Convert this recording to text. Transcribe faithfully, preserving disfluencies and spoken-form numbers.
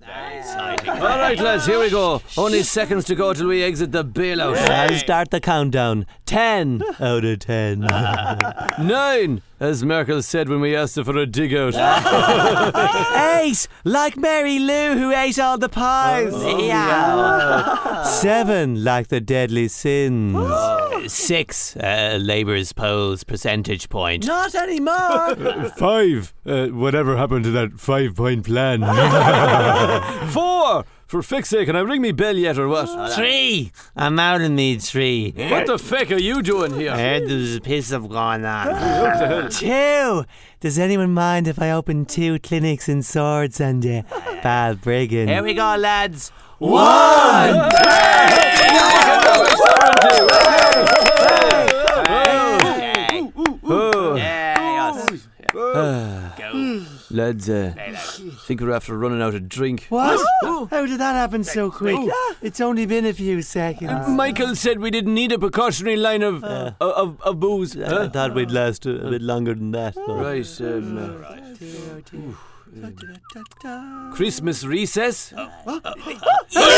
All right, lads, here we go. Only seconds to go till we exit the bailout. I'll start the countdown. Ten out of ten. Nine, as Merkel said when we asked her for a dig out. Eight, like Mary Lou who ate all the pies. Oh, yeah. Seven, like the deadly sins. Six, uh, Labour's polls percentage point. Not anymore. Five, uh, whatever happened to that five-point plan? Four, for fuck's sake, can I ring me bell yet or what? Three, I'm out in me three. What the fuck are you doing I here? heard there's a piss of going on. Two. Does anyone mind if I open two clinics in Swords and uh, Balbriggan? Here we go, lads. One. Lads, uh, think we're after running out of drink. What? How did that happen so quick? It's only been a few seconds. Michael said we didn't need a precautionary line of uh, of, of booze. I Huh? thought we'd last a, a bit longer than that. though. Right, um, uh, Christmas recess? Yeah!